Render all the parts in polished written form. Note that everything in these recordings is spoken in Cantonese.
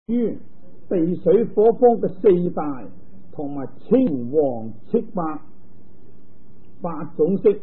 於地水火風嘅四大，同埋青黃赤白八種色。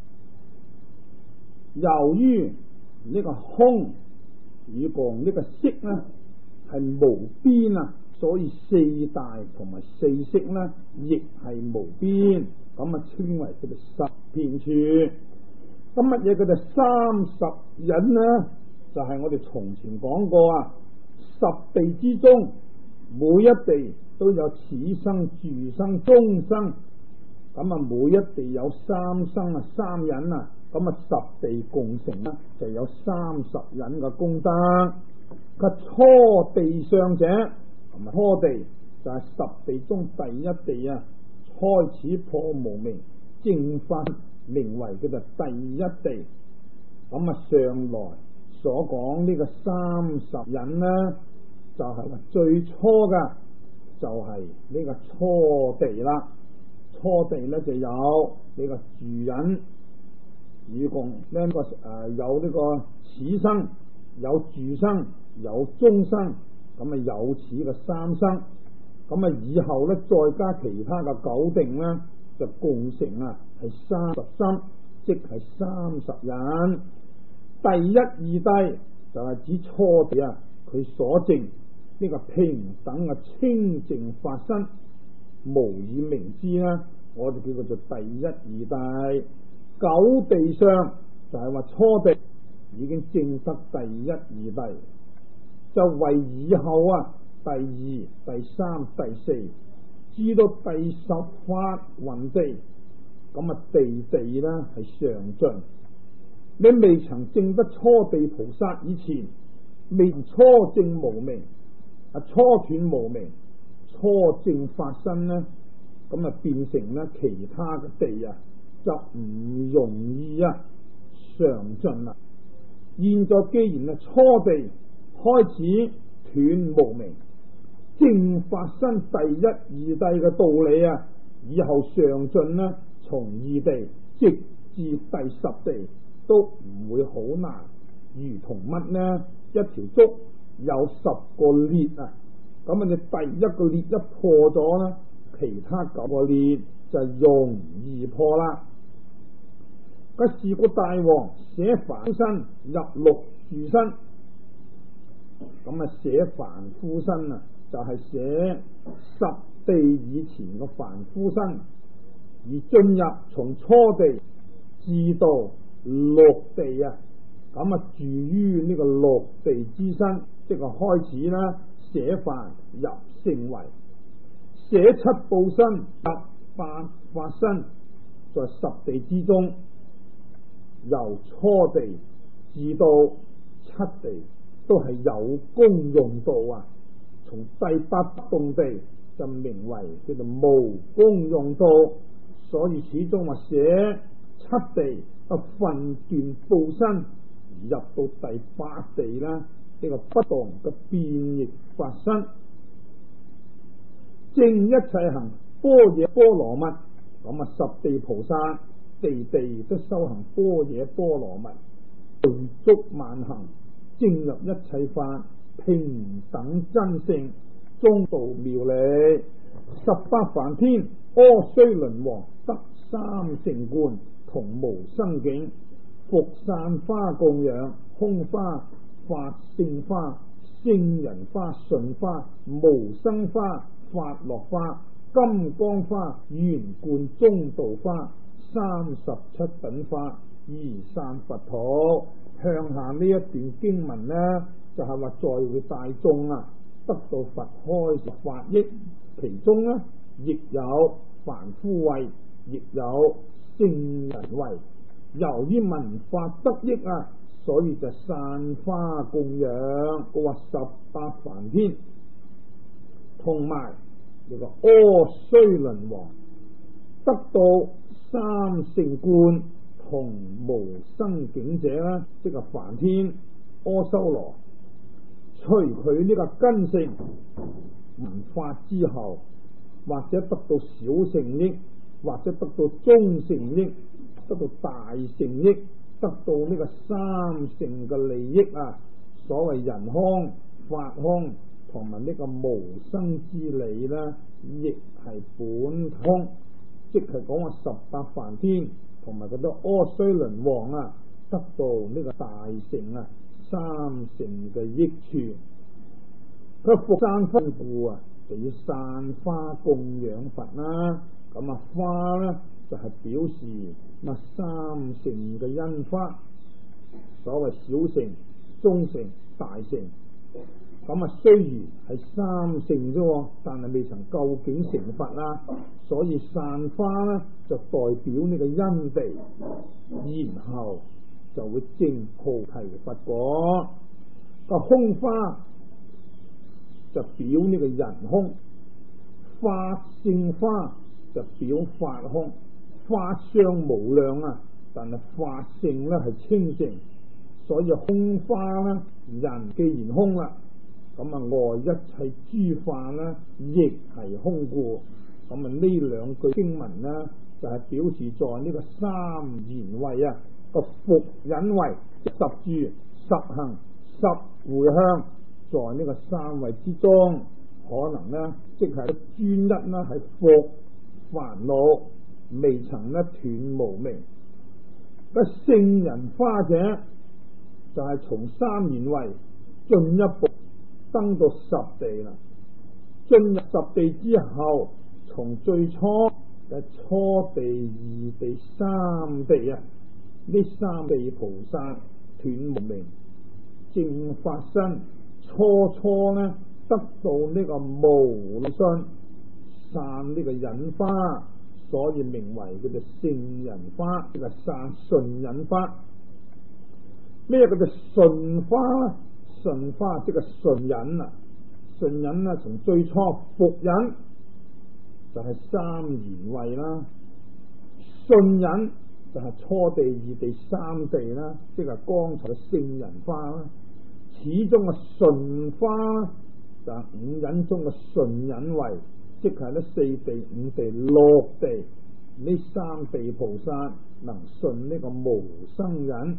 由於呢個空與共呢個色呢係無邊啊，所以四大同埋四色呢亦係無邊，咁啊稱為佢哋十遍處。咁乜嘢叫做30忍呢？就係我哋從前講過啊，十地之中每一地都有此生、住生、終生，咁啊每一地有三生啊，三忍啊，咁啊十地共成啦，就有30忍嘅功德。佢初地上者，同埋初地就係十地中第一地啊，開始破無明正法，名為叫做第一地。咁啊上來所講呢個30忍呢，就係話最初嘅就係呢個初地啦。初地呢就有呢個住忍，以共呢個有呢個此生，有住生，有終生，咁啊有此嘅三生。咁啊以後呢再加其他嘅9定呢，就共成啊係33，即係30忍。第一二地就係指初地啊，佢所證呢個平等嘅清淨法身，無以名之啦，我哋叫做第一二地。9地上就係話初地已經證得第一二地，就為以後啊第二、第三、第四，至到第10法雲地，咁啊地地呢係上進。你未曾證得初地菩薩以前，未初證無明啊，初斷無明，初證法身呢，咁啊變成呢其他嘅地啊，就唔容易啊上進啦。現在既然啊初地開始斷無明，證法身第一二地嘅道理啊，以後上進呢，從二地直至第10地都唔會好難。如同乜呢？一條竹有10個裂啊，咁啊你第一個裂一破咗呢，其他9個裂就容易破啦。嗰是故大王捨凡身入六住身，咁啊捨凡夫身啊，就係捨10地以前嘅凡夫身，而進入從初地至到6地啊，咁啊住於呢個6地之身，即係開始啦，捨凡入聖位，捨七報身入8法身，在10地之中，由初地至到7地都係有功用道啊。從第8動地就名為叫做無功用道，所以始終話捨7地啊分段報身，入到第8地啦，呢個不動嘅變異法身，正一切行般若波羅蜜。咁啊10地菩薩地地都修行般若波羅蜜，具足萬行，正入一切法，平等真性，中道妙理。18梵天阿須倫王得3乘觀，同無生境，復散花供養，空花、法性花、聖人花、順花、無生花、法樂花、金剛花、圓貫中道花、37品花，移散佛土。向下呢一段經文呢，就係話在會大眾啊得到佛開法益，其中呢亦有凡夫位，亦有聖人位。由於聞法得益啊，所以就散花供養。我話18梵天同埋呢個阿須倫王得到3乘觀同無生境者啦，即係梵天阿修羅，隨佢呢個根性聞法之後，或者得到小乘益，或者得到中乘益，得到大乘益，得到呢個3乘嘅利益啊。所謂人空、法空、 同埋呢個無生之理呢，亦係本空，即係講話18梵天同埋嗰啲阿須倫王啊，得到呢個大乘啊3乘嘅益處。佢復散分故啊，就要散花供養佛啦。咁啊，花呢就係表示嗱3乘嘅因花，所謂小乘、中乘、大乘。咁啊，雖然係3乘啫，但係未曾究竟成佛啦，所以散花呢就代表呢個因地，然後就會證菩提佛果。個空花就表呢個人空，法性花就表法空。花相無量啊，但係法性呢係清淨，所以空花呢，人既然空啦，咁啊外一切諸法呢亦係空故。咁啊呢兩句經文呢就係表示在呢個三賢位啊個伏隱位10住10行10回向，在呢個3位之中，可能呢即係專一啦，係伏煩惱，未曾呢斷無明。個聖人花者就係從三賢位進一步登到十地啦。進入十地之後，從最初嘅初地、二地、三地啊，呢三地菩薩斷無明正法身，初呢得到呢個無漏身，散呢個隱花，所以名為叫做聖人花，呢個散順隱花。咩叫做順花呢？順花即係順隱啊，順隱啊，從最初伏隱就係三賢位啦，順隱就係初地、二地、三地啦，即係剛才嘅聖人花啦。始終嘅順花就係五隱中嘅順隱位，即係呢四地、五地、六地呢三地菩薩能順呢個無生隱。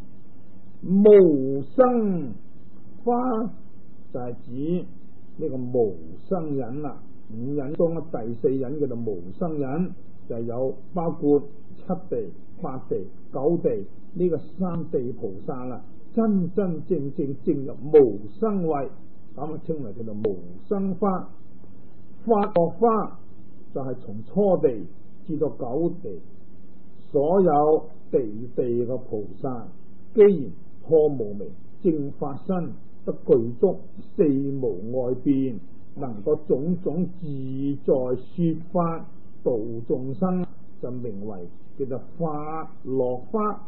無生花就係指呢個無生隱啦。五隱中嘅第四隱叫做無生隱，就係有包括七地、八地、九地呢個三地菩薩啦，真真正正進入無生位，咁啊稱為叫做無生花。法樂花就係從初地至到九地，所有地嘅菩薩，既然破無明正法身，得具足四無礙變，能夠種種自在說法度眾生，就名為叫做法樂花。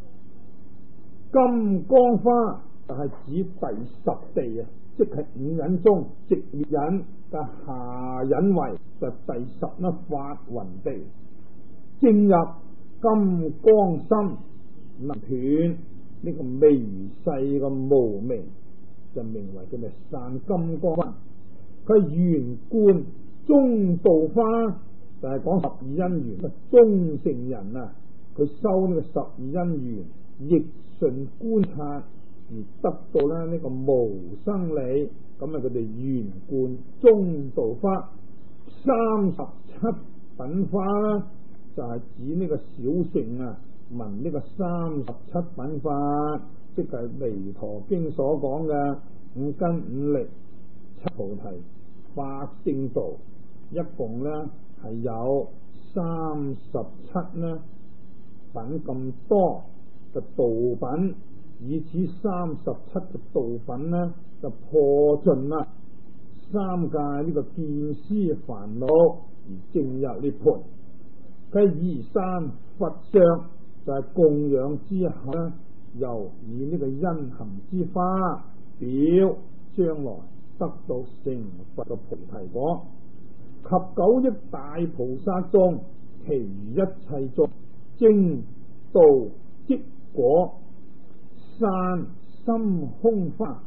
金剛花就係指第十地啊，即係五隱中寂滅隱嘅下隱位，就第十呢法雲地。正入金剛心，能斷呢個微細嘅無明，就名為叫做散金剛花。佢圓貫中道花，就係講12因緣中聖人啊，佢修呢個12因緣，逆順觀察而得到呢個無生理，咁啊佢哋圓貫中道花。37品花啦，就係指呢個小乘啊聞呢個37品法，即係彌陀經所講嘅五根五力七菩提八聖道，一共呢係有37呢品咁多嘅道品，以此37嘅道品呢就破盡啦三界呢個見思煩惱而證入涅槃。佢移山佛像就係供養之後呢，又以呢個因行之花表將來得到成佛嘅菩提果。及9億大菩薩中，其餘一切眾證道積果，散心空花、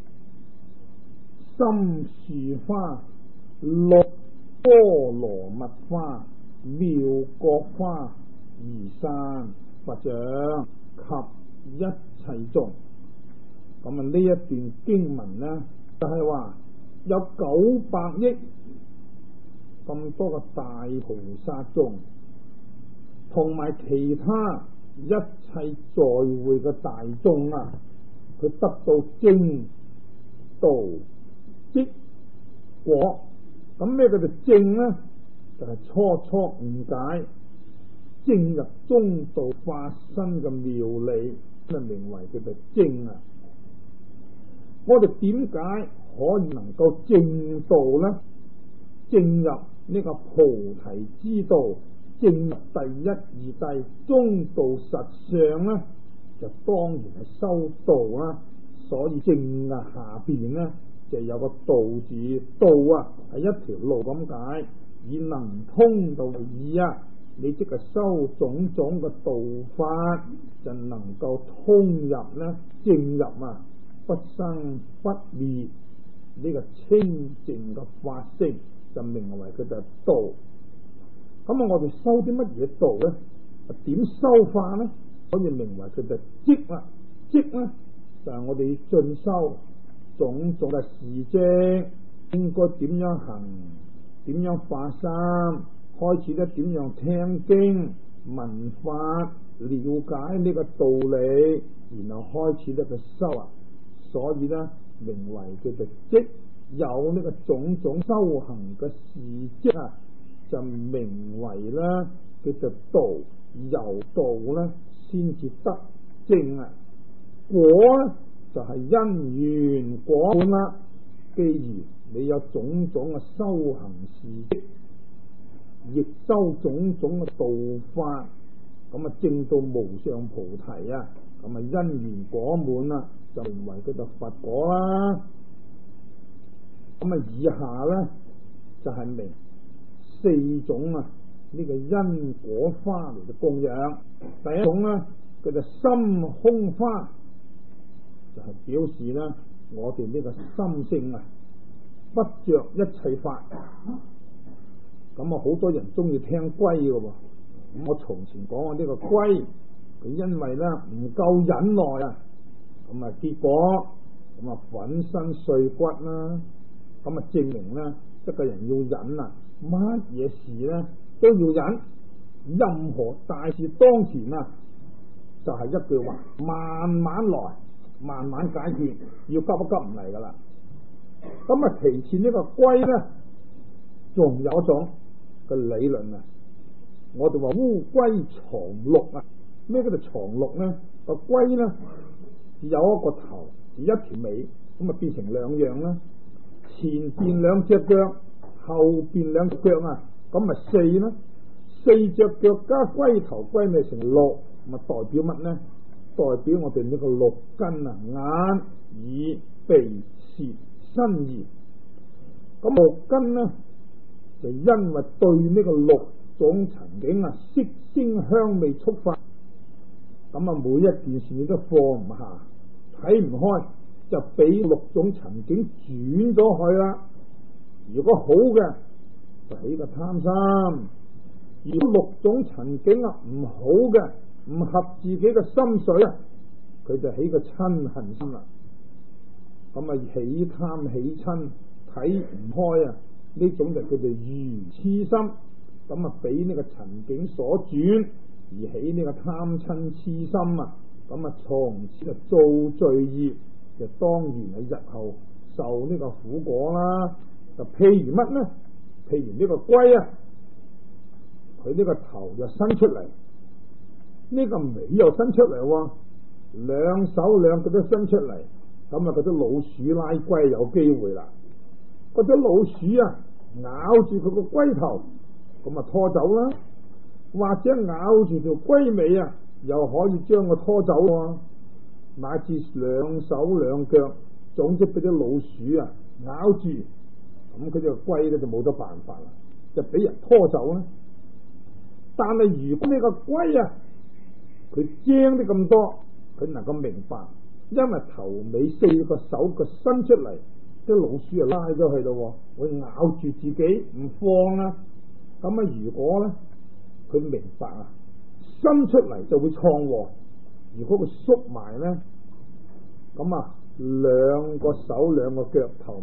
心樹花、六波羅蜜花、妙覺花、移山佛像及一切眾。咁啊呢一段經文呢就係話有900億咁多個大菩薩眾，同埋其他一切在會嘅大眾啊，佢得到正道積果。咁咩叫做正呢？就係初誤解，正入中道發生嘅妙理，就名為叫做正啊。我哋點解可以能夠正道呢？正入呢個菩提之道，正入第一義諦中道實相呢，就當然係修道啦。所以正啊下邊呢就有個道字，道啊係一條路咁解，以能通道為義啊。你即係修種種嘅道法，就能夠通入呢正入啊不生不滅呢個清淨嘅法性，就名為佢就係道。咁啊，我哋修啲乜嘢道呢？點修法呢？可以名為佢就係積啦。積呢就係我哋要進修種種嘅事跡，應該點樣行，點樣發心，開始咧點樣聽經聞法，了解呢個道理，然後開始咧去修啊。所以咧名為叫做積，有呢個種種修行嘅事跡啊，就名為咧叫做道。由道咧先至得正啊。果咧就係因緣果本啦。既然你有種種嘅修行事跡，亦修種種嘅道法，咁啊證到無上菩提啊，咁啊因緣果滿啦，就名為佢就佛果啦。咁啊以下咧就係明4種啊呢個因果花嚟嘅供養。第一種咧佢就心空花，就係表示咧我哋呢個心性啊不着一切法。咁啊好多人中意聽歸嘅喎。我從前講過呢個歸，佢因為咧唔夠忍耐啊，咁啊結果咁啊粉身碎骨啦。咁啊證明咧一個人要忍啊，乜嘢事咧都要忍，任何大事當前啊就係一句話，慢慢來，慢慢解決，要急不急唔嚟噶啦。咁啊其次呢個歸咧仲有一種嘅理論啊，我哋話烏龜藏鹿啊。咩叫做藏鹿咧？個龜咧有一個頭，一條尾，咁啊變成兩樣啦。前邊2隻腳，後邊2隻腳啊，咁咪4啦。4隻腳加龜頭龜尾成6，咁啊代表乜咧？代表我哋呢個6根啊，眼耳鼻舌身意。咁6根咧就因為對呢個6種塵境啊，色聲香味觸法，咁啊每一件事你都放唔下，睇唔開，就俾6種塵境轉咗去啦。如果好嘅就起個貪心，如果6種塵境啊唔好嘅，唔合自己嘅心水啊，佢就起個嗔恨心啦。咁啊起貪起嗔睇唔開啊，呢種就叫做愚癡心。咁啊俾呢個塵境所轉，而起呢個貪嗔癡心啊，咁啊從此就造罪業，就當然係日後受呢個苦果啦。就譬如乜呢？譬如呢個龜啊，佢呢個頭就伸出嚟，呢個尾又伸出嚟，兩手兩腳都伸出嚟，咁啊嗰啲老鼠拉龜有機會啦。嗰啲老鼠啊咬住佢個龜頭，咁啊拖走啦，或者咬住條龜尾啊，又可以將佢拖走喎。乃至兩手兩腳，總之俾啲老鼠啊咬住，咁佢隻龜咧就冇咗辦法啦，就俾人拖走啦。但係如果呢個龜啊，佢精啲咁多，佢能夠明白，因為頭尾4個手腳伸出嚟，啲老鼠就拉咗去咯，會咬住自己唔放啦。咁啊，如果咧佢明白啊，伸出嚟就會闖禍。如果佢縮埋咧，咁啊2個手2個腳頭尾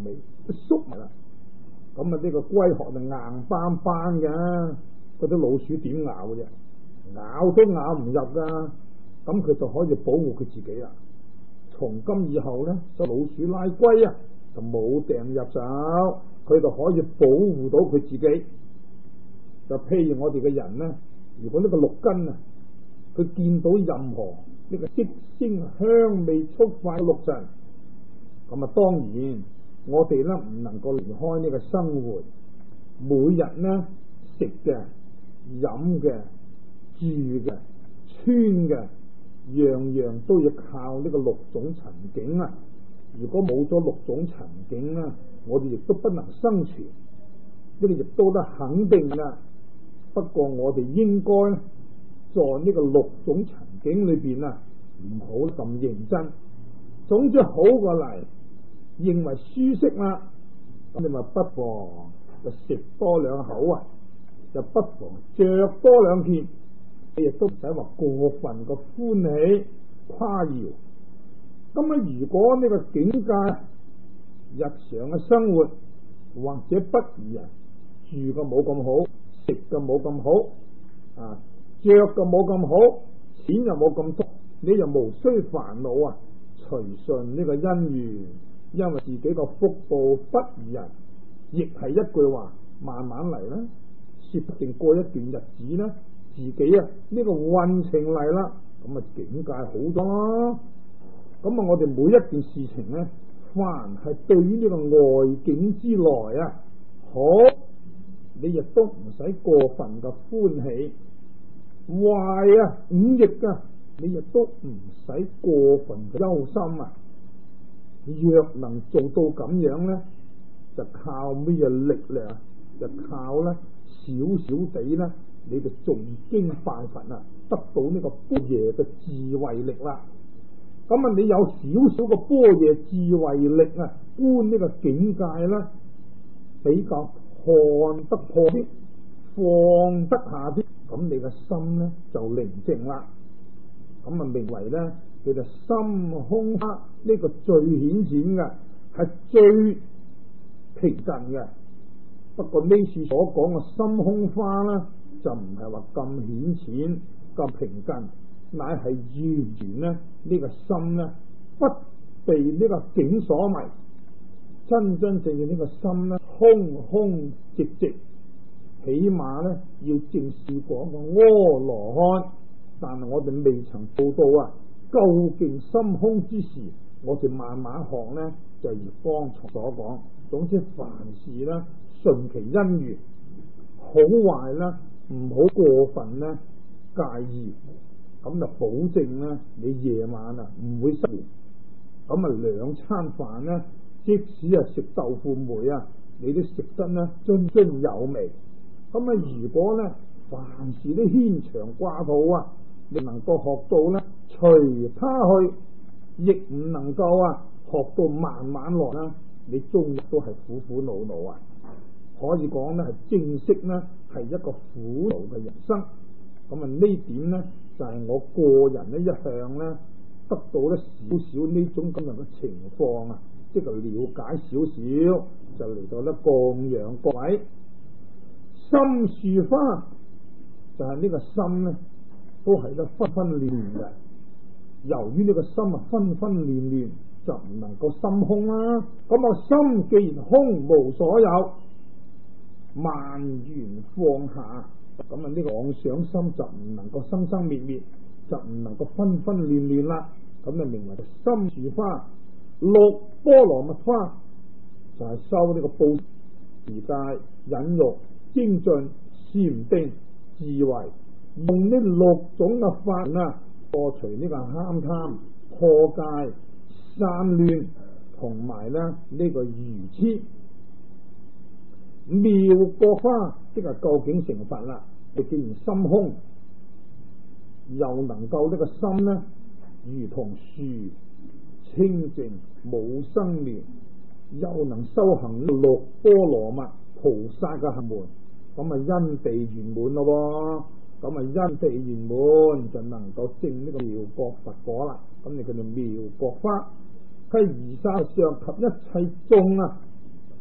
縮埋啦。咁啊呢個龜殼就硬邦邦嘅，嗰啲老鼠點咬嘅啫？咬都咬唔入噶。咁佢就可以保護佢自己啦。從今以後咧，就老鼠拉龜啊，就冇掟入手，佢就可以保護到佢自己。就譬如我哋嘅人咧，如果呢個六根啊，佢見到任何呢個色聲香味觸法嘅六塵，咁啊當然我哋咧唔能夠離開呢個生活，每日咧食嘅、飲嘅、住嘅、穿嘅，樣樣都要靠呢個六種塵境啊！如果冇咗六種塵境咧，我哋亦都不能生存，呢個亦都得肯定噶。不過我哋應該在呢個六種塵境裏邊啊，唔好咁認真。總之好過嚟，認為舒適啦，咁你咪不妨就食多兩口啊，就不妨着多兩件，你亦都唔使話過分嘅歡喜誇耀。咁啊，如果呢個境界日常嘅生活或者不如啊，住嘅冇咁好，食嘅冇咁好，啊着嘅冇咁好，錢又冇咁多，你又無需煩惱啊，隨順呢個因緣，因為自己個福報不如人，亦係一句話，慢慢嚟啦，說不定過一段日子啦，自己啊呢個運程嚟啦，咁啊境界好咗啦。咁啊，我哋每一件事情咧，凡係對於呢個外境之來啊，好，你亦都唔使過分嘅歡喜；壞啊，五逆啊，你亦都唔使過分嘅憂心啊。若能做到咁樣咧，就靠咩嘢力量？就靠咧少少地咧，你就誦經拜佛啊，得到呢個般若嘅智慧力啦。咁啊，你有少少嘅般若智慧力啊，觀呢個境界啦，比較看得破啲，放得下啲，咁你嘅心咧就寧靜啦。咁啊，名為咧叫做心空花，呢個最顯淺嘅，係最平靜嘅。不過呢次所講嘅心空花啦，就唔係話咁顯淺、咁平靜。乃係完全咧，呢個心咧不被呢個境所迷，真真正正呢個心咧空空寂寂，起碼咧要正視過一個阿羅漢，但係我哋未曾做到啊。究竟心空之時，我哋慢慢學咧，就如剛才所講。總之凡事咧順其因緣，好壞咧唔好過分咧介意。咁就保證咧，你夜晚啊唔會失眠。咁啊兩餐飯咧，即使係食豆腐梅啊，你都食得咧津津有味。咁啊，如果咧凡事都牽腸掛肚啊，你能夠學到咧隨他去，亦唔能夠啊學到慢慢來啦，你終日都係苦苦惱惱啊。可以講咧係正式咧係一個苦惱嘅人生。咁啊呢點咧？就係我個人咧一向咧得到咧少少呢種咁樣嘅情況啊，即係了解少少，就嚟到咧供養各位。心樹花就係呢個心咧，都係咧分分亂亂嘅。由於呢個心啊分分亂亂，就唔能夠心空啦。咁啊心既然空無所有，萬緣放下。咁啊呢個妄想心就唔能夠生生滅滅，就唔能夠分分亂亂啦。咁就名為心樹花。六波羅蜜花就係修呢個布持戒、忍辱、精進、禪定、智慧，用呢六種嘅法啊，破除呢個慳貪、破戒、散亂，同埋咧呢個愚痴。妙國花即係究竟成佛啦。你既然心空，又能夠呢個心咧如同樹清淨冇生滅，又能修行六波羅蜜菩薩嘅行門，咁啊因地圓滿咯。咁啊因地圓滿就能夠證呢個妙國佛果啦。咁你叫做妙國花，佢係貽沙上及一切眾啊，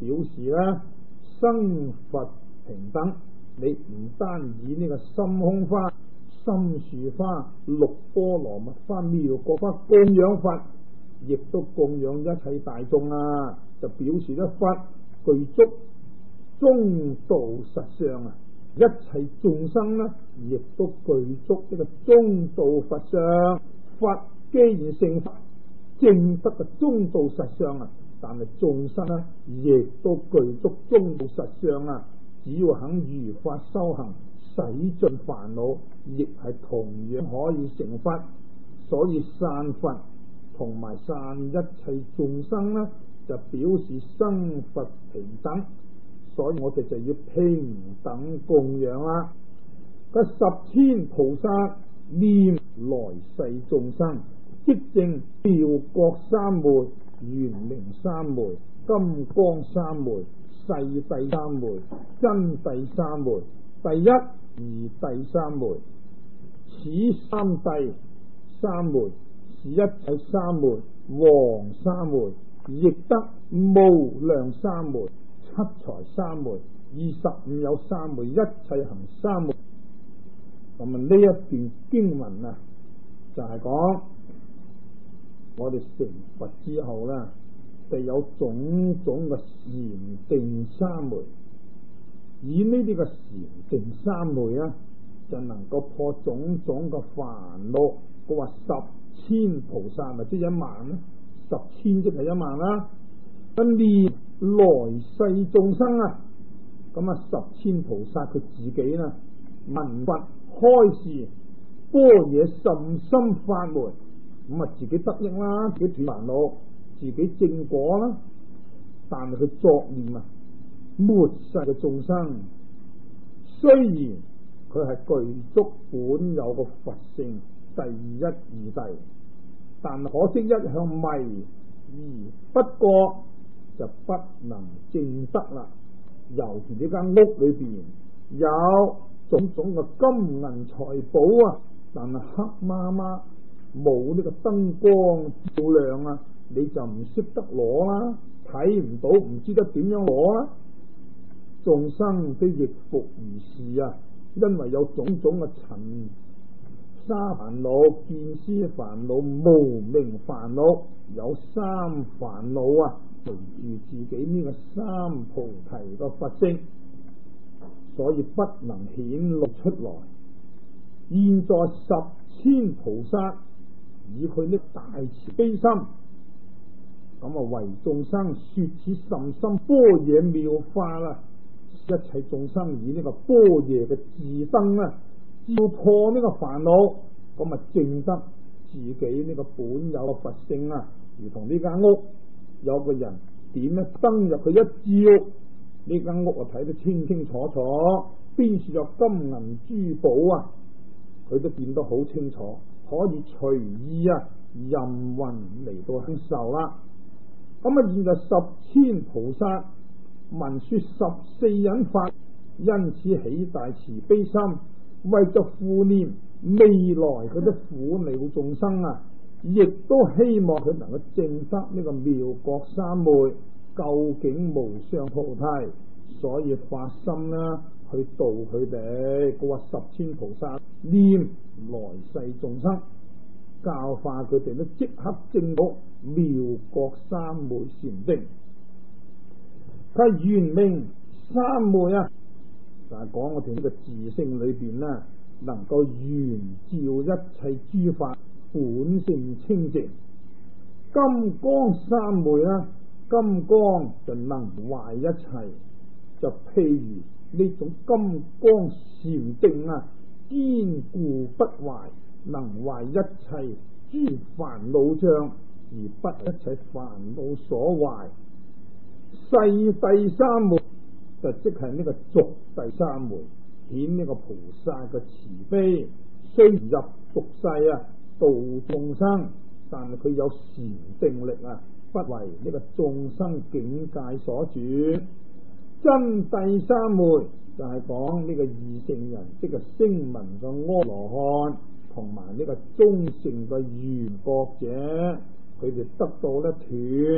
表示咧生佛平等。你唔單以呢個心空花、心樹花、六波羅蜜花、妙國花供養佛，亦都供養一切大眾啊，就表示咧佛具足中道實相啊，一切眾生呢亦都具足呢個中道佛相。佛既然成佛證得嘅中道實相啊，但係眾生呢亦都具足中道實相啊，只要肯如法修行，洗盡煩惱，亦係同樣可以成佛。所以散佛同埋散一切眾生呢，就表示生佛平等。所以我哋就要平等供養啦。個十千菩薩念來世眾生，即證妙覺三昧、圓明三昧、金剛三昧、世諦三昧、真諦三昧、第一二諦三昧。此三諦三昧是一切三昧、王三昧，亦得無量三昧、七財三昧、25有三昧、一切行三昧。咁啊，呢一段經文啊，就係講我哋成佛之後咧，就有種種嘅禪定三昧。以呢啲嘅禪定三昧啊，就能夠破種種嘅煩惱。佢話十千菩薩咪即1萬咧，10千即係1萬啦。咁念來世眾生啊，咁啊10千菩薩佢自己呢聞佛開示般若甚深法門，咁啊自己得益啦，自己斷煩惱，自己證果啦。但係佢作念啊，末世嘅眾生雖然佢係具足本有嘅佛性第一二諦，但可惜一向迷而不過，就不能證得啦。尤其呢間屋裏邊有種種嘅金銀財寶啊，但係黑麻麻冇呢個燈光照亮啊，你就唔識得攞啦，睇唔到，唔知得點樣攞啦。眾生都亦復如是啊，因為有種種嘅塵沙煩惱、見思煩惱、無明煩惱，有三煩惱啊，隨住自己呢個三菩提嘅佛性，所以不能顯露出來。現在10千菩薩以佢呢大慈悲心，咁啊為眾生說此甚深般若妙法啦，一切眾生以呢個般若嘅智燈啊，照破呢個煩惱，咁啊證得自己呢個本有嘅佛性啊。如同呢間屋有個人點一燈入去一照，呢間屋啊睇得清清楚楚，邊處有金銀珠寶啊，佢都見得好清楚，可以隨意啊任運嚟到享受啦。咁啊現在10千菩薩聞說14忍法，因此起大慈悲心，為咗護念未來嗰啲苦惱眾生啊，亦都希望佢能夠證得呢個妙覺三昧、究竟無上菩提，所以發心啦去度佢哋。佢話10千菩薩念來世眾生，教化佢哋都即刻證到妙覺三昧禪定。佢圓明三昧啊，就係講我哋呢個自性裏邊呢，能夠圓照一切諸法，本性清淨。金剛三昧啦，金剛就能壞一切，就譬如呢種金剛禪定啊，堅固不壞，能壞一切諸煩惱障，而不一切煩惱所壞。世諦三昧就即係呢個俗諦三昧，顯呢個菩薩嘅慈悲，雖然入俗世啊度眾生，但係佢有禪定力啊，不為呢個眾生境界所轉。真諦三昧就係講呢個二乘人，即係聲聞嘅阿羅漢，同埋呢個中乘嘅緣覺者，佢哋得到咧斷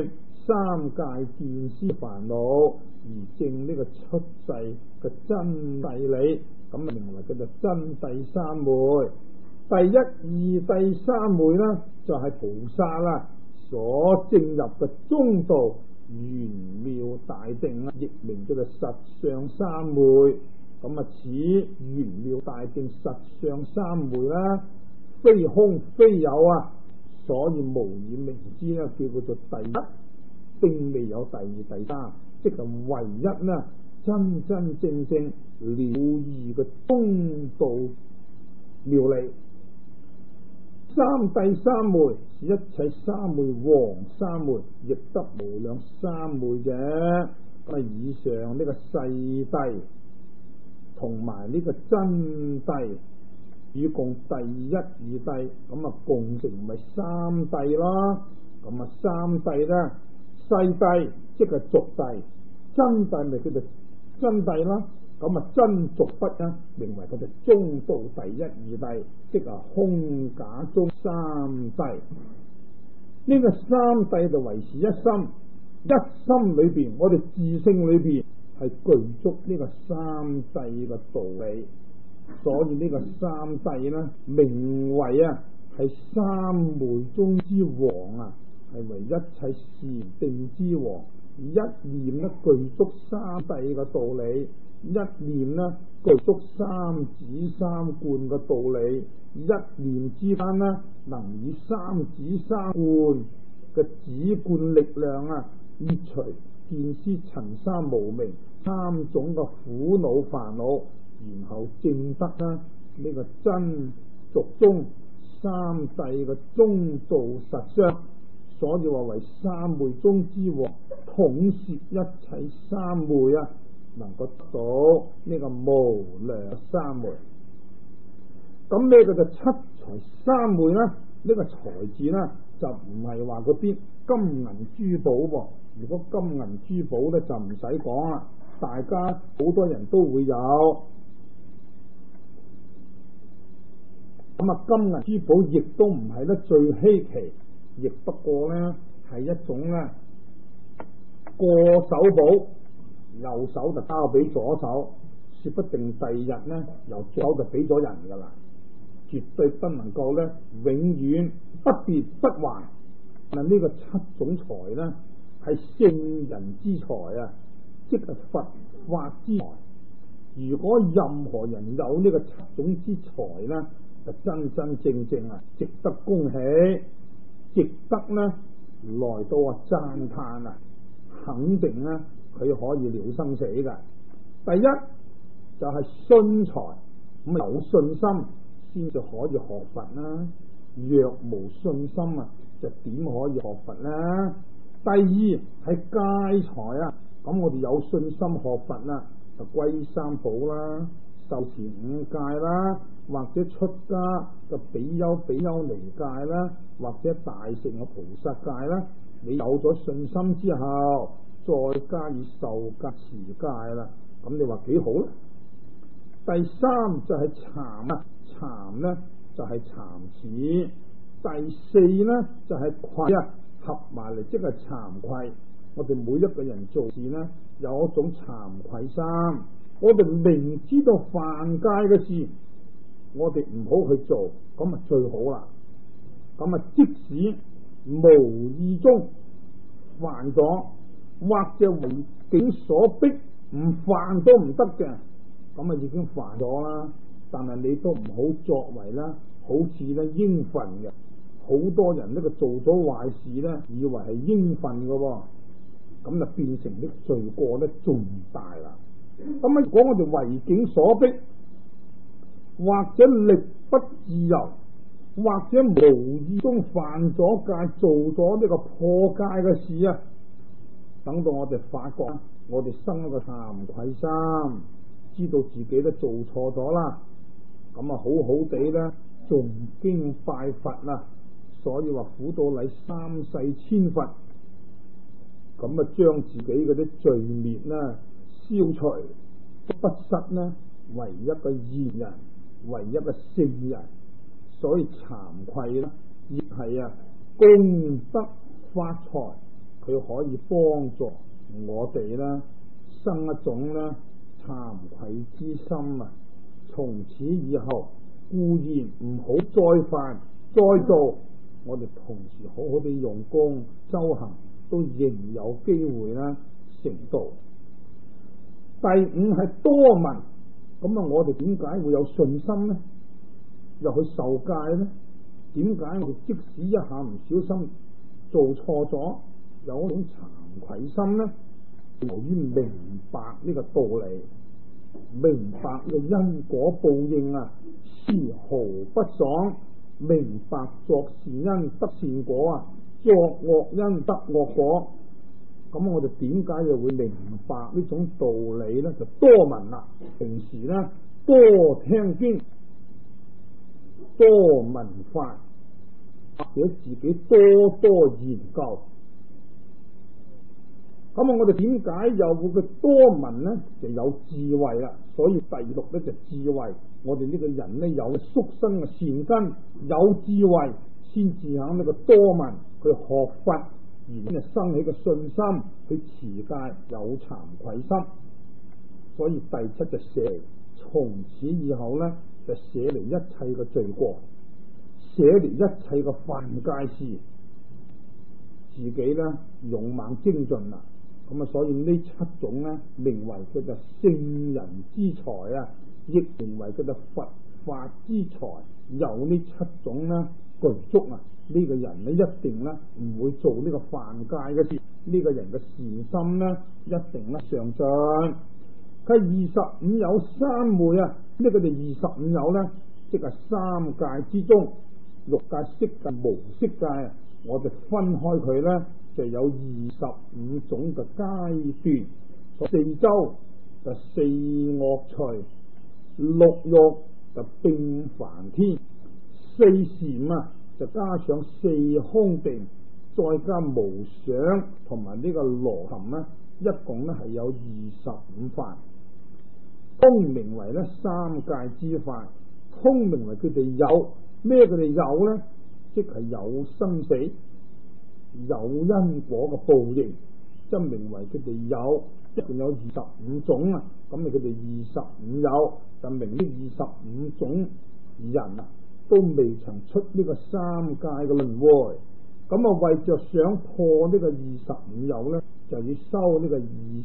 三界見思煩惱而證呢個出世嘅真諦理，咁啊名為叫做真諦三昧。第一、二、第三昧呢，就係菩薩啦所證入嘅中道玄妙大定啦，亦名叫做實相三昧。咁啊，此玄妙大定實相三昧啦，非空非有啊，所以無以名之呢，叫做第一，並未有第二、第三，即係唯一呢，真真正正了義嘅中道妙理。三諦三昧是一切三昧王三昧，亦得無量三昧嘅。咁啊，以上呢個世諦同埋呢個真諦，以共第一、二諦，咁啊共成咪三諦咯。咁啊三諦咧，世諦即係俗諦，真諦咪叫做真諦啦。咁啊真俗不一，名為佢哋中道第一、二諦，即係空假中三諦。呢個三諦就為是一心，一心裏邊，我哋自性裏邊係具足呢個三諦嘅道理，所以呢個三諦呢，名為啊係三昧中之王啊，係為一切禪定之王。一念呢具足三諦嘅道理，一念呢具足三止三觀嘅道理，一念之間呢能以三止三觀嘅止觀力量啊，滅除見思塵三無明三種嘅苦惱煩惱，然後證得呢個真俗中三諦嘅中道實相。所以話為三昧中之王，統攝一切三昧啊，能夠得到呢個無量三昧。咁咩叫做七財三昧呢？呢個財字呢，就唔係話嗰啲金銀珠寶喎。如果金銀珠寶呢，就唔使講啦，大家好多人都會有。咁啊，金銀珠寶亦都唔係得最稀奇，亦不過呢係一種呢過手寶，右手就交俾左手，說不定第二日呢由左手就俾咗人噶啦，絕對不能夠呢永遠不別不還。嗱，呢個七種財呢係聖人之財啊，即係佛法之財。如果任何人有呢個七種之財呢，就真真正正啊值得恭喜，值得呢來到讚嘆啊，肯定呢佢可以了生死嘅。第一就係信財，咁有信心先至可以學佛啦。若無信心啊，就點可以學佛呢？第二係戒財啊，咁我哋有信心學佛啦，就皈依三寶啦，受持五戒啦，或者出家就比丘比丘尼戒啦，或者大乘嘅菩薩戒啦。你有咗信心之後，再加以受戒持戒啦，咁你話幾好咧？第三就係慚啊，慚呢就係慚恥。第四呢就係愧啊，合埋嚟即係慚愧。我哋每一個人做事呢，有一種慚愧心。我哋明知道犯戒嘅事，我哋唔好去做，咁啊最好啦。咁啊，即使無意中犯咗，或者違境所逼唔犯都唔得嘅，咁啊已經犯咗啦。但係你都唔好作為啦，好似咧應份嘅。好多人呢個做咗壞事咧，以為係應份嘅，咁就變成啲罪過咧仲大啦。咁啊，如果我哋違境所逼，或者力不自由，或者無意中犯咗戒，做咗呢個破戒嘅事啊，等到我哋發覺，我哋生一個慚愧心，知道自己都做錯咗啦，咁啊好好地咧誦經拜佛啦。所以話苦到禮三世千佛，咁啊將自己嗰啲罪孽呢消除，不失呢為一個賢人，為一個聖人。所以慚愧呢亦係啊功德發財， 佢可以幫助我哋啦，生一種咧慚愧之心啊！從此以後固然唔好再犯再做，我哋同時好好地用功修行，都仍有機會啦成道。第五係多聞，咁啊，我哋點解會有信心呢？又去受戒呢？點解我哋即使一下唔小心做錯咗，有一種慚愧心呢？由於明白呢個道理，明白呢個因果報應啊，絲毫不爽。明白作善因得善果啊，作惡因得惡果。咁我哋點解又會明白呢種道理呢？就多聞啦，平時呢多聽經，多聞法，或者自己多多研究。咁我哋點解又會嘅多聞呢？就有智慧啦。所以第六呢就智慧。我哋呢個人呢，有宿生嘅善根，有智慧，先至肯呢個多聞去學佛，而呢生起個信心去持戒，有慚愧心。所以第七就捨離，從此以後呢，就捨離一切嘅罪過，捨離一切嘅犯戒事，自己呢勇猛精進啦。咁啊，所以呢七種呢，名為佢就聖人之才啊，亦名為佢就佛法之才。有呢七種呢具足啊，呢個人呢一定呢唔會做呢個犯戒嘅事。呢個人嘅善心呢一定呢上進。佢25有三昧啊，呢個就25有呢，即係三戒之中，欲界、色界、無色界，我哋分開佢呢，就有25種嘅階段。四洲就四惡趣，六欲就並梵天，四禪啊就加上四空定，再加無想同埋呢個羅含呢，一共呢係有25法。通名為呢三界之法，通名為佢哋有咩？佢哋有呢，即係有生死，有因果嘅報應，即名為佢哋有，一共有25種啊。咁你佢哋25有，就明呢25種人啊，都未曾出呢個三界嘅輪迴。咁啊，為着想破呢個25有呢，就要修呢個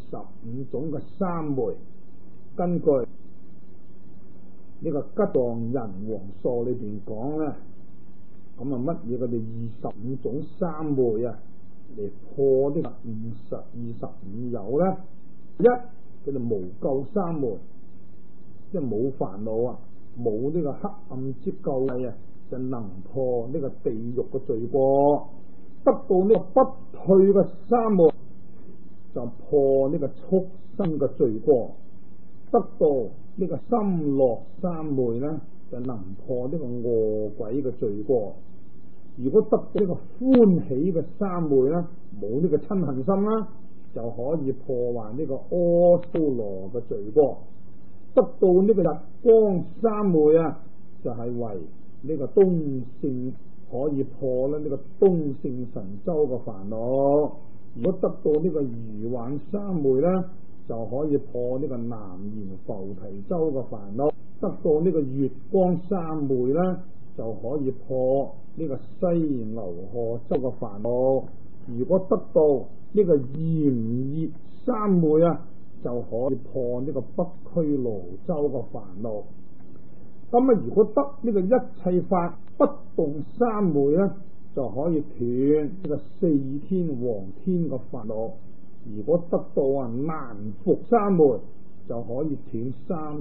25種嘅三昧。根據呢個吉藏人王疏裏邊講咧，咁啊乜嘢佢哋25種三昧啊嚟破呢個25有咧？一，佢哋無垢三昧，即係冇煩惱啊，冇呢個黑暗之垢穢啊，就能破呢個地獄嘅罪過。得到呢個不退嘅三昧，就破呢個畜生嘅罪過。得到呢個心樂三昧呢，就能破呢個餓鬼嘅罪過。如果得到呢個歡喜嘅三昧呢，冇呢個嗔恨心啦，就可以破壞呢個阿修羅嘅罪過。得到呢個日光三昧啊，就係為呢個東勝，可以破呢個東勝神洲嘅煩惱。如果得到呢個如幻三昧呢，就可以破呢個南閻浮提洲嘅煩惱。得到呢個月光三昧呢，就可以破呢個西牛賀洲嘅煩惱。如果得到呢個炎熱三昧啊，就可以破呢個北俱盧洲嘅煩惱。咁啊，如果得呢個一切法不動三昧呢，就可以斷呢個四天王天嘅煩惱。如果得到難伏三昧，就可以斷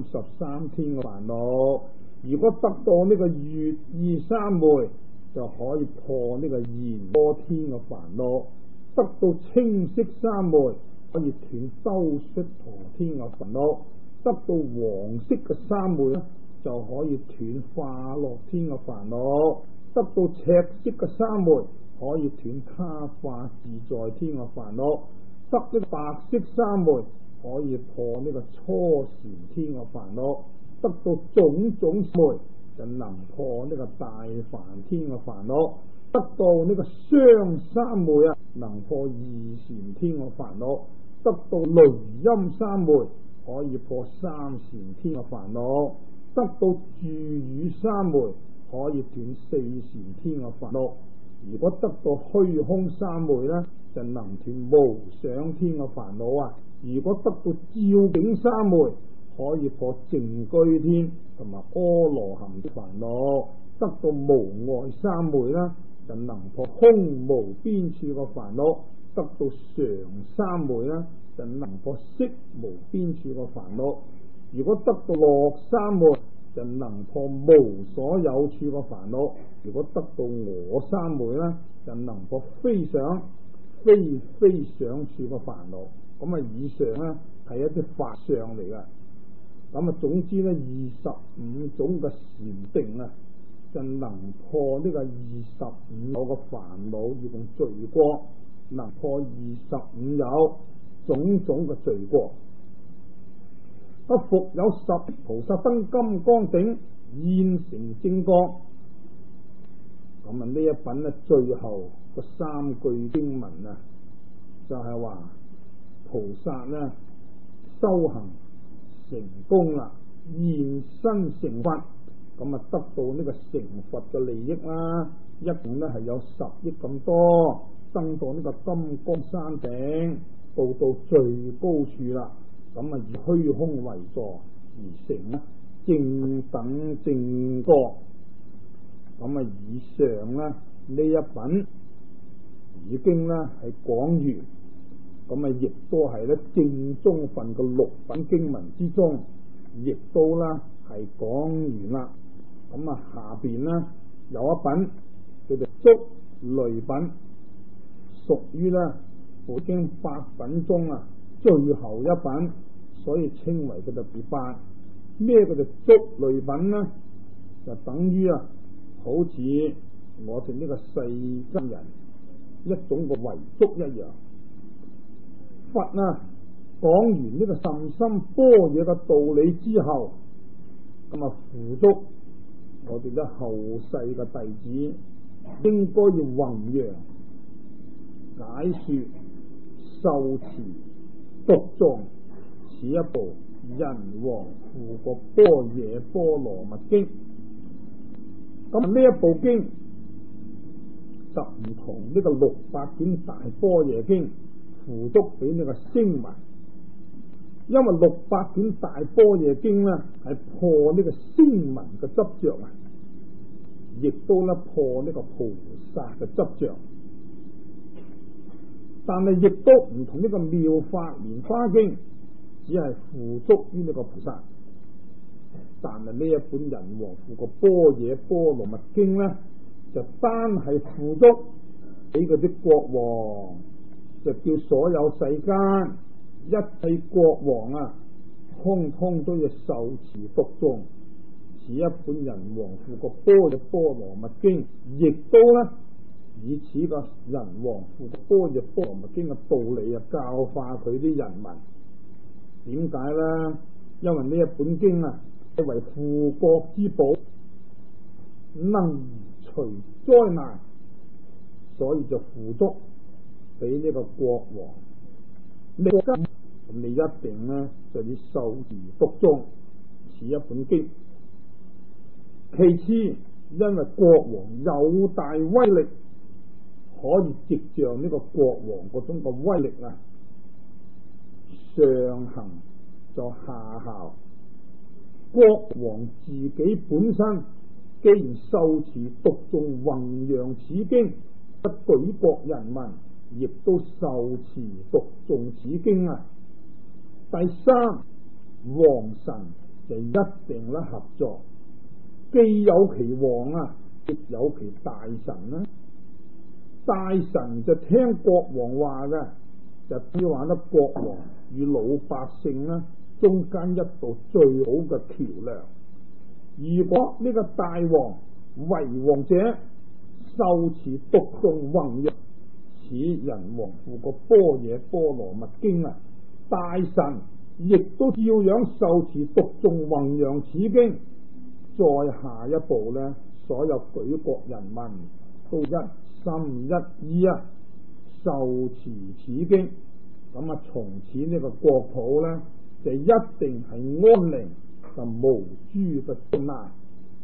33天嘅煩惱。如果得到呢個月意三昧，就可以破呢個焰波天嘅煩惱。得到青色三昧，可以斷兜率陀天嘅煩惱。得到黃色嘅三昧咧，就可以斷化樂天嘅煩惱。得到赤色嘅三昧，可以斷他化自在天嘅煩惱。得呢白色三昧，可以破呢個初禪天嘅煩惱。得到種種三昧，就能破呢個大梵天嘅煩惱。得到呢個雙三昧啊， 能破二禪天嘅煩惱；得到雷音三昧，可以破三禪天嘅煩惱；得到住語三昧，可以斷四禪天嘅煩惱。如果得到虛空三昧呢，就能斷無想天嘅煩惱啊！如果得到照境三昧，可以破淨居天同埋阿羅漢的煩惱；得到無礙三昧呢，就能破空無邊處嘅煩惱；得到常三昧呢，就能破色無邊處嘅煩惱；如果得到樂三昧，就能破無所有處嘅煩惱；如果得到我三昧呢，就能破非想非想處嘅煩惱。咁啊，以上呢係一啲法相嚟噶。咁啊，總之呢，25種嘅禪定啊，就能破呢個25有嘅煩惱與共罪過，能破25有種種嘅罪過。不復有10菩薩燈金剛頂現成正覺。咁啊，呢一品呢，最後個3句經文啊，就係話菩薩呢修行成功啦，現身成佛，咁啊得到呢個成佛嘅利益啦，一共呢係有10億咁多，登到呢個金剛山頂，到最高處啦。咁啊，以虛空為座而成呢正等正覺。咁啊，以上呢一品已經呢係講完。咁啊，亦都係咧正宗份嘅6品經文之中，亦都啦係講完啦。咁啊，下邊呢有一品叫做足雷品，屬於咧本經8品中啊最後一品，所以稱為佢嘅第8。咩叫做足雷品呢？就等於啊，好似我哋呢個世間人一種個遺囑一樣。佛啊講完呢個甚深般若嘅道理之後，咁啊付囑我哋嘅後世嘅弟子應該要弘揚、解說、受持、讀誦此一部人王付過般若波羅蜜經。咁呢一部經就唔同呢個600卷大般若經付囑俾呢個聲聞，因為600卷大般若經呢係破呢個聲聞嘅執着啊，亦都呢破呢個菩薩嘅執着，但係亦都唔同呢個妙法蓮花經，只係付囑於呢個菩薩。但係呢一本人王付過般若波羅蜜經呢，就單係付囑俾嗰啲國王，就叫所有世間一切國王啊，通通都要受持讀誦此一本人王付過般若波羅蜜經，亦都呢以此個人王付過般若波羅蜜經嘅道理啊，教化佢啲人民。點解呢？因為呢一本經啊係為護國之寶，能除災難，所以就付囑俾呢個國王。你一定呢就要受持讀誦此一本經。其次，因為國王有大威力，可以藉着呢個國王嗰種嘅威力啊，上行就下效。國王自己本身既然受持讀誦弘揚此經，不舉國人民亦都受持讀誦此經啊。第三，王神就一定咧合作，既有其王啊，亦有其大臣啦。大臣就聽國王話嘅，就譬如話咧，國王與老百姓咧中間一道最好嘅橋樑。如果呢個大王為王者受持讀誦弘揚此人王付過般若波羅蜜經啊，大臣亦都照樣受持讀誦弘揚此經。再下一步呢，所有舉國人民都一心一意啊， 受持此經，咁從此呢個國土呢，就一定係安寧，就無諸嘅困難。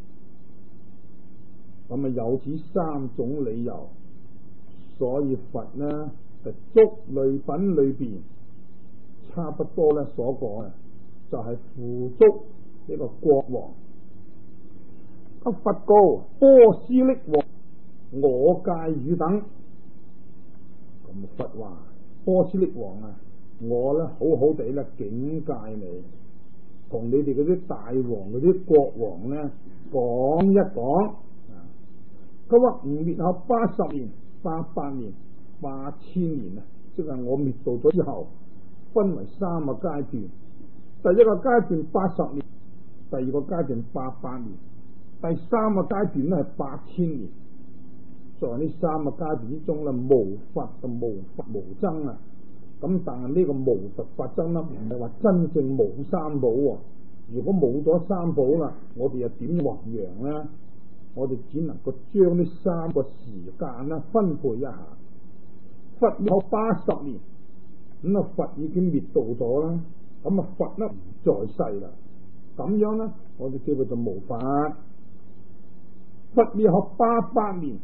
咁有此三種理由，所以佛呢就足類品裏邊差不多呢所講嘅就係付囑呢個國王。咁佛告波斯匿王，我戒汝等。咁佛話波斯匿王啊，我呢好好地呢警戒你，同你哋嗰啲大王嗰啲國王呢講一講。佢話唔滅後80年、88年、8000年啊，即係我滅度咗之後，分為3個階段。第一個階段80年，第二個階段88年，第三個階段呢係8000年。在呢3個階段之中呢，無佛就無佛無僧啊。咁但係呢個無佛法僧呢，唔係話真正冇三寶喎。如果冇咗三寶啦，我哋又點弘揚呢？我哋只能夠將呢3個時間呢分配一下。佛有80年，咁佛已經滅度咗啦，咁佛呢唔在世啦，咁樣呢，我哋叫佢做無佛。佛滅後88年，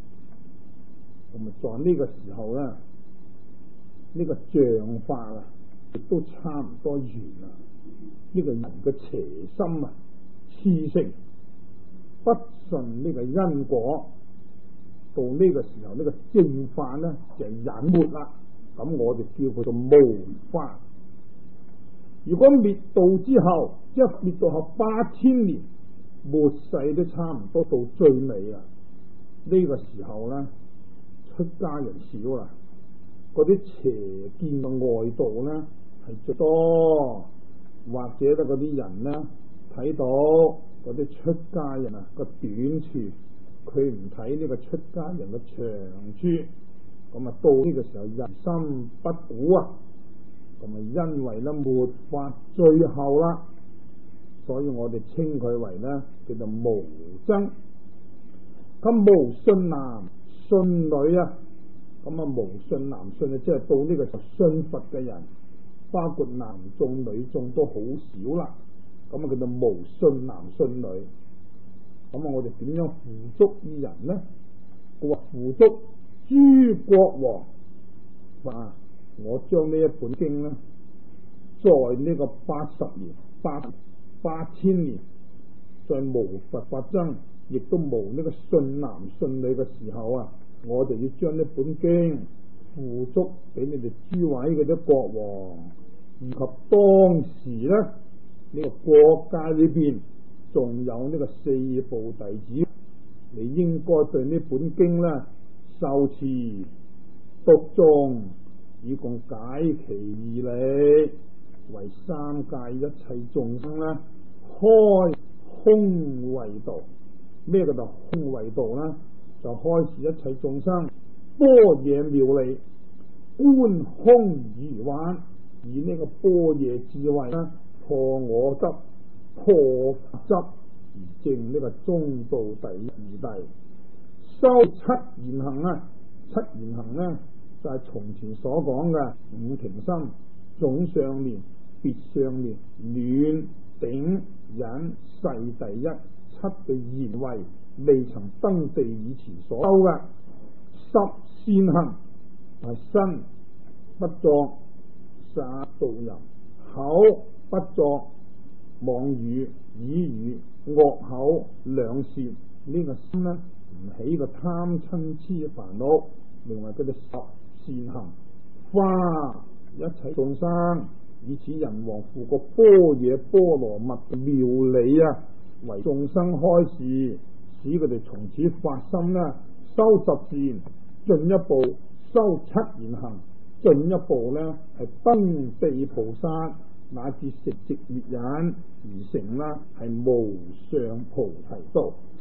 咁在呢個時候呢，呢個像法啊，亦都差唔多完啦。呢個人嘅邪心啊，熾盛，不順呢個因果，到呢個時候呢個正法呢就隱沒啦。咁我哋叫佢做無法。如果滅度之後，即係滅度後8000年，末世都差唔多到最尾啦。呢個時候呢，出家人少啦，嗰啲邪見嘅外道呢係最多，或者咧嗰啲人呢睇到嗰啲出家人啊個短處，佢唔睇呢個出家人嘅長處，咁啊到呢個時候人心不古啊，咁啊因為咧末法最後啦，所以我哋稱佢為咧叫做無僧。咁無信男信女啊，咁啊無信男信女，即係到呢個時候信佛嘅人，包括男眾女眾都好少啦。咁啊叫做無信男信女。咁啊我哋點樣付囑於人呢？佢話付囑諸國王，話我將呢一本經呢，在呢個80年、8000年，在無佛法僧，亦都無呢個信男信女嘅時候啊，我哋要將呢本經付囑俾你哋諸位嗰啲國王，以及當時咧呢個國界裏邊仲有呢個4部弟子，你應該對呢本經咧受持讀誦，以共解其義理，為三界一切眾生咧開空慧道。咩叫做空慧道呢？就開示一切眾生般若妙理，觀空而玩，以呢個般若智慧呢破我執、破法執，而證呢個中道第一義諦。修七言行啊，七言行呢就係從前所講嘅五停心、總相念、別相念、暖頂忍世第一7嘅言為，未曾登地以前所修嘅。十善行係身不作殺盜淫，口不作妄語、綺語、惡口兩舌，呢個心呢唔起個貪嗔痴嘅煩惱，名為佢哋十善行。化一切眾生，以此人王付個般若波羅蜜嘅妙理啊，為眾生開示，使佢哋從此發心呢，修十善，進一步修七言行，進一步呢係登地菩薩，乃至食滅忍而成啦係無上菩提道。